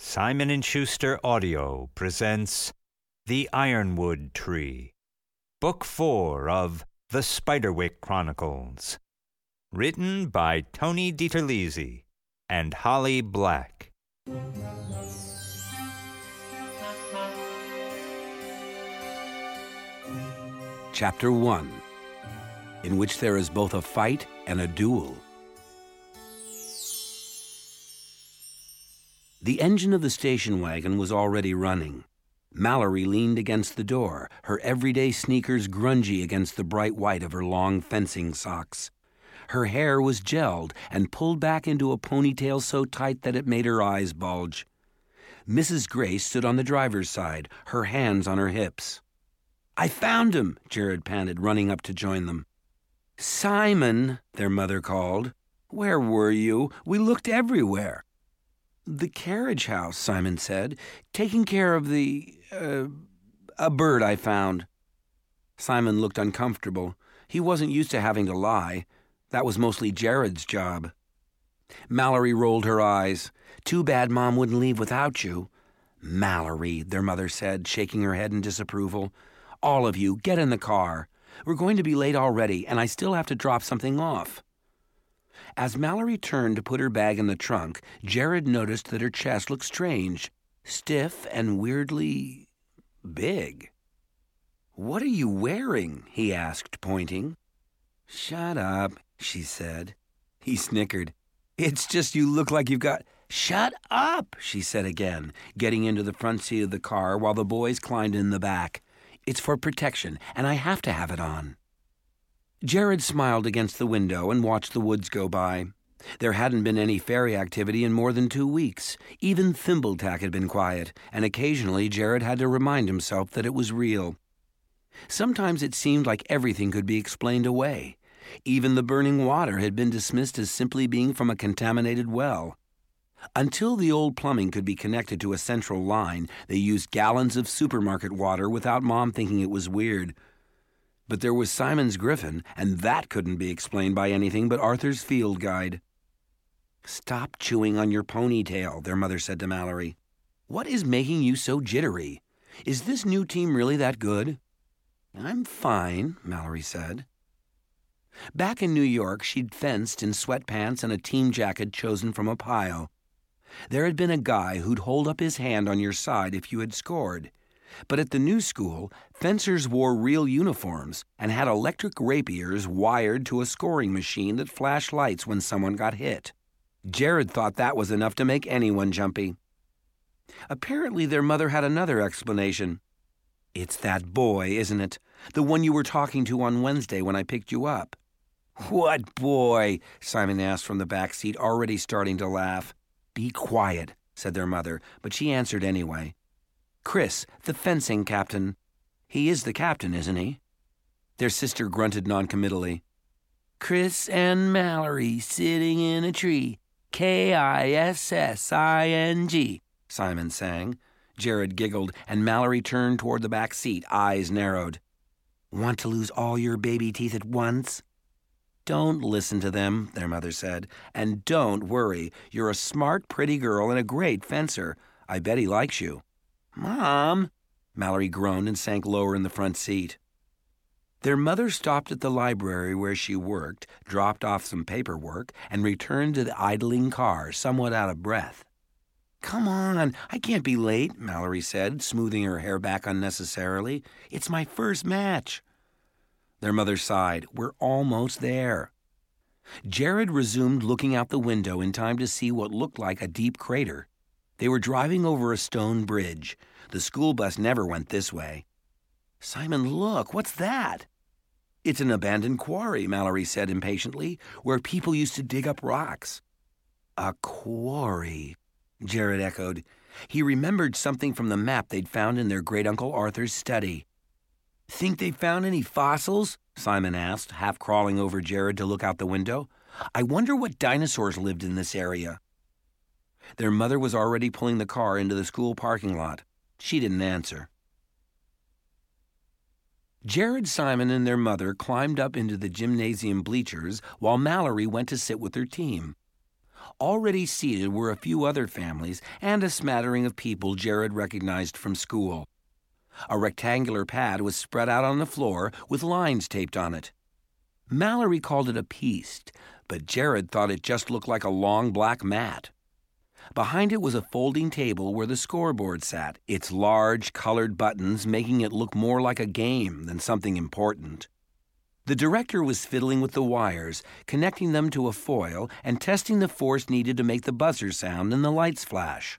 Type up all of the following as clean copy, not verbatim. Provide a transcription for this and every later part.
Simon & Schuster Audio presents The Ironwood Tree, Book 4 of The Spiderwick Chronicles, written by Tony DiTerlizzi and Holly Black. Chapter 1, in which there is both a fight and a duel. The engine of the station wagon was already running. Mallory leaned against the door, her everyday sneakers grungy against the bright white of her long fencing socks. Her hair was gelled and pulled back into a ponytail so tight that it made her eyes bulge. Mrs. Grace stood on the driver's side, her hands on her hips. "I found him," Jared panted, running up to join them. "Simon," their mother called. "Where were you? We looked everywhere." "The carriage house," Simon said, "taking care of a bird I found." Simon looked uncomfortable. He wasn't used to having to lie. That was mostly Jared's job. Mallory rolled her eyes. "Too bad Mom wouldn't leave without you." "Mallory," their mother said, shaking her head in disapproval. "All of you, get in the car. We're going to be late already, and I still have to drop something off." As Mallory turned to put her bag in the trunk, Jared noticed that her chest looked strange, stiff and weirdly big. "What are you wearing?" he asked, pointing. "Shut up," she said. He snickered. "It's just you look like you've got—" "Shut up," she said again, getting into the front seat of the car while the boys climbed in the back. "It's for protection, and I have to have it on." Jared smiled against the window and watched the woods go by. There hadn't been any fairy activity in more than 2 weeks. Even Thimbletack had been quiet, and occasionally Jared had to remind himself that it was real. Sometimes it seemed like everything could be explained away. Even the burning water had been dismissed as simply being from a contaminated well. Until the old plumbing could be connected to a central line, they used gallons of supermarket water without Mom thinking it was weird. But there was Simon's Griffin, and that couldn't be explained by anything but Arthur's Field Guide. "Stop chewing on your ponytail," their mother said to Mallory. "What is making you so jittery? Is this new team really that good?" "I'm fine," Mallory said. Back in New York, she'd fenced in sweatpants and a team jacket chosen from a pile. There had been a guy who'd hold up his hand on your side if you had scored. But at the new school, fencers wore real uniforms and had electric rapiers wired to a scoring machine that flashed lights when someone got hit. Jared thought that was enough to make anyone jumpy. Apparently their mother had another explanation. "It's that boy, isn't it? The one you were talking to on Wednesday when I picked you up." "What boy?" Simon asked from the back seat, already starting to laugh. "Be quiet," said their mother, but she answered anyway. "Chris, the fencing captain. He is the captain, isn't he?" Their sister grunted noncommittally. "Chris and Mallory sitting in a tree. Kissing," Simon sang. Jared giggled, and Mallory turned toward the back seat, eyes narrowed. "Want to lose all your baby teeth at once?" "Don't listen to them," their mother said. "And don't worry. You're a smart, pretty girl and a great fencer. I bet he likes you." "Mom!" Mallory groaned and sank lower in the front seat. Their mother stopped at the library where she worked, dropped off some paperwork, and returned to the idling car, somewhat out of breath. "Come on, I can't be late," Mallory said, smoothing her hair back unnecessarily. "It's my first match." Their mother sighed. "We're almost there." Jared resumed looking out the window in time to see what looked like a deep crater. They were driving over a stone bridge. The school bus never went this way. "Simon, look, what's that?" "It's an abandoned quarry," Mallory said impatiently, "where people used to dig up rocks." "A quarry," Jared echoed. He remembered something from the map they'd found in their great-uncle Arthur's study. "Think they found any fossils?" Simon asked, half crawling over Jared to look out the window. "I wonder what dinosaurs lived in this area." Their mother was already pulling the car into the school parking lot. She didn't answer. Jared, Simon, and their mother climbed up into the gymnasium bleachers while Mallory went to sit with her team. Already seated were a few other families and a smattering of people Jared recognized from school. A rectangular pad was spread out on the floor with lines taped on it. Mallory called it a piste, but Jared thought it just looked like a long black mat. Behind it was a folding table where the scoreboard sat, its large, colored buttons making it look more like a game than something important. The director was fiddling with the wires, connecting them to a foil and testing the force needed to make the buzzer sound and the lights flash.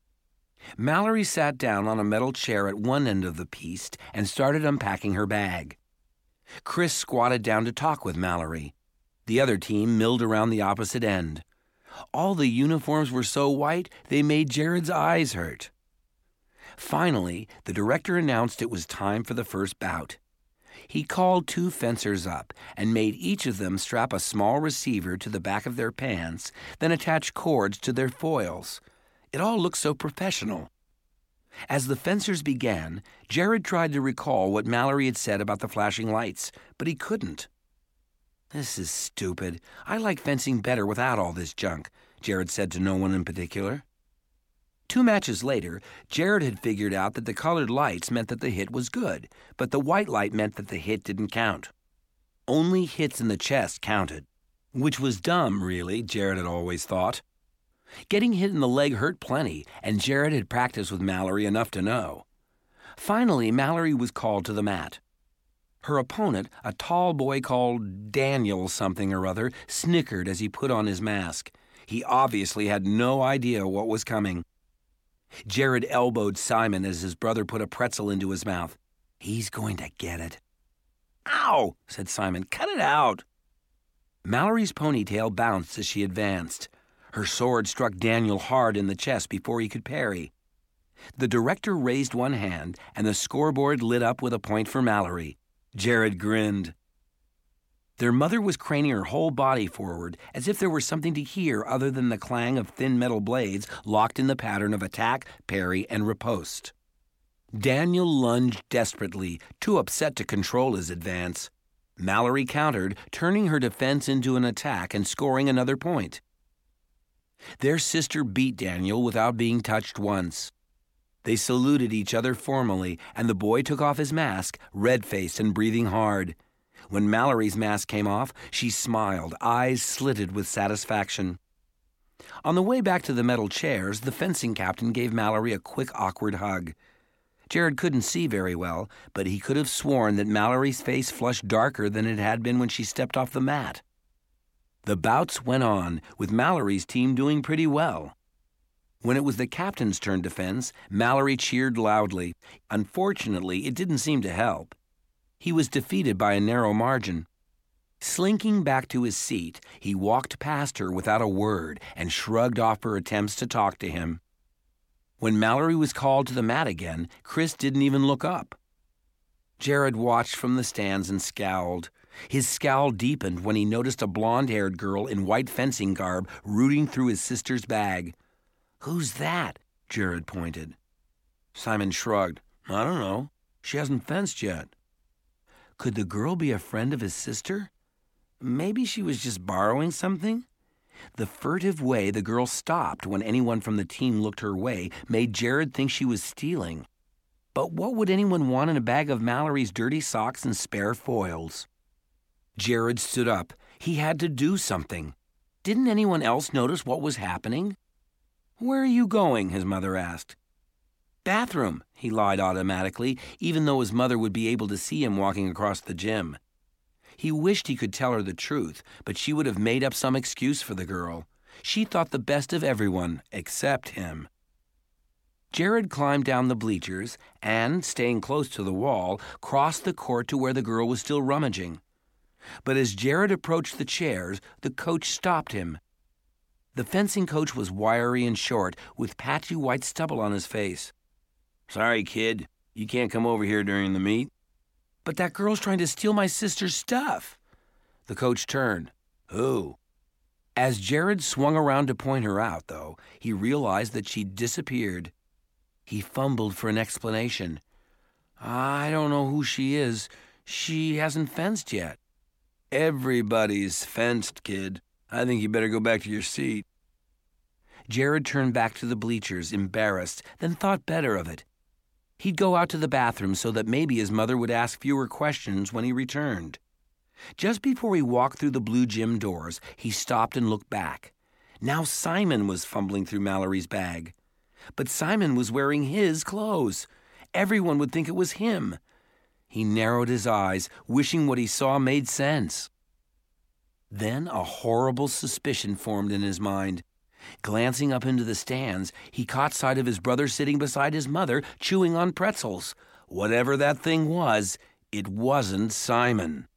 Mallory sat down on a metal chair at one end of the piste and started unpacking her bag. Chris squatted down to talk with Mallory. The other team milled around the opposite end. All the uniforms were so white they made Jared's eyes hurt. Finally, the director announced it was time for the first bout. He called two fencers up and made each of them strap a small receiver to the back of their pants, then attach cords to their foils. It all looked so professional. As the fencers began, Jared tried to recall what Mallory had said about the flashing lights, but he couldn't. "This is stupid. I like fencing better without all this junk," Jared said to no one in particular. 2 matches later, Jared had figured out that the colored lights meant that the hit was good, but the white light meant that the hit didn't count. Only hits in the chest counted, which was dumb, really, Jared had always thought. Getting hit in the leg hurt plenty, and Jared had practiced with Mallory enough to know. Finally, Mallory was called to the mat. Her opponent, a tall boy called Daniel something or other, snickered as he put on his mask. He obviously had no idea what was coming. Jared elbowed Simon as his brother put a pretzel into his mouth. "He's going to get it." "Ow!" said Simon. "Cut it out." Mallory's ponytail bounced as she advanced. Her sword struck Daniel hard in the chest before he could parry. The director raised one hand, and the scoreboard lit up with a point for Mallory. Jared grinned. Their mother was craning her whole body forward, as if there were something to hear other than the clang of thin metal blades locked in the pattern of attack, parry, and riposte. Daniel lunged desperately, too upset to control his advance. Mallory countered, turning her defense into an attack and scoring another point. Their sister beat Daniel without being touched once. They saluted each other formally, and the boy took off his mask, red-faced and breathing hard. When Mallory's mask came off, she smiled, eyes slitted with satisfaction. On the way back to the metal chairs, the fencing captain gave Mallory a quick, awkward hug. Jared couldn't see very well, but he could have sworn that Mallory's face flushed darker than it had been when she stepped off the mat. The bouts went on, with Mallory's team doing pretty well. When it was the captain's turn to fence, Mallory cheered loudly. Unfortunately, it didn't seem to help. He was defeated by a narrow margin. Slinking back to his seat, he walked past her without a word and shrugged off her attempts to talk to him. When Mallory was called to the mat again, Chris didn't even look up. Jared watched from the stands and scowled. His scowl deepened when he noticed a blonde-haired girl in white fencing garb rooting through his sister's bag. "Who's that?" Jared pointed. Simon shrugged. "I don't know. She hasn't fenced yet." Could the girl be a friend of his sister? Maybe she was just borrowing something? The furtive way the girl stopped when anyone from the team looked her way made Jared think she was stealing. But what would anyone want in a bag of Mallory's dirty socks and spare foils? Jared stood up. He had to do something. Didn't anyone else notice what was happening? "Where are you going?" his mother asked. "Bathroom," he lied automatically, even though his mother would be able to see him walking across the gym. He wished he could tell her the truth, but she would have made up some excuse for the girl. She thought the best of everyone, except him. Jared climbed down the bleachers and, staying close to the wall, crossed the court to where the girl was still rummaging. But as Jared approached the chairs, the coach stopped him. The fencing coach was wiry and short, with patchy white stubble on his face. "Sorry, kid. You can't come over here during the meet." "But that girl's trying to steal my sister's stuff." The coach turned. "Who?" As Jared swung around to point her out, though, he realized that she'd disappeared. He fumbled for an explanation. "I don't know who she is. She hasn't fenced yet." "Everybody's fenced, kid. I think you better go back to your seat." Jared turned back to the bleachers, embarrassed, then thought better of it. He'd go out to the bathroom so that maybe his mother would ask fewer questions when he returned. Just before he walked through the blue gym doors, he stopped and looked back. Now Simon was fumbling through Mallory's bag. But Simon was wearing his clothes. Everyone would think it was him. He narrowed his eyes, wishing what he saw made sense. Then a horrible suspicion formed in his mind. Glancing up into the stands, he caught sight of his brother sitting beside his mother, chewing on pretzels. Whatever that thing was, it wasn't Simon.